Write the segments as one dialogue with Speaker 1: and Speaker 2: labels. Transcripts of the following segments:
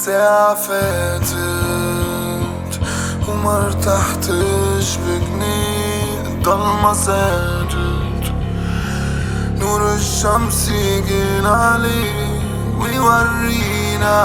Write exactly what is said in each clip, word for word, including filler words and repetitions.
Speaker 1: ساعة فاتت وما ارتحتش بجنيه، الضلمة زادت، نور الشمس يجينا عليه ويورينا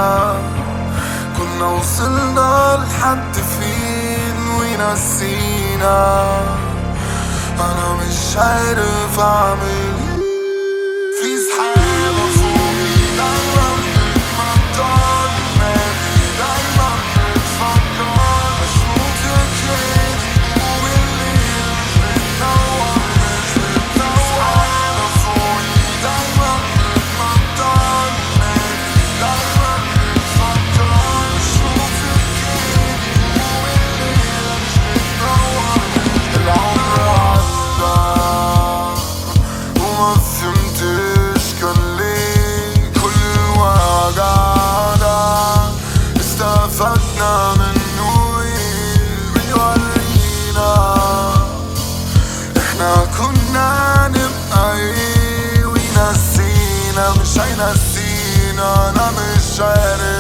Speaker 1: كنا وصلنا لحد فين وينسينا. أنا مش عارف أعمل في سحابة فوقي دايما بتمطر دماغي، دايما بتفكر بشوفك هادي وبالليل مش بتنور مش بتنور. سحابة فوقي دايما بتمطر دماغي، دايما بتفكر بشوفك هادي وبالليل مش بتنور. العمر عدى وما فهمتش كان ليه كل وجع ده، استفدنا منه ايه بيورينا احنا كنا نبقى ايه، وينسينا مش هينسينا. انا مش عارف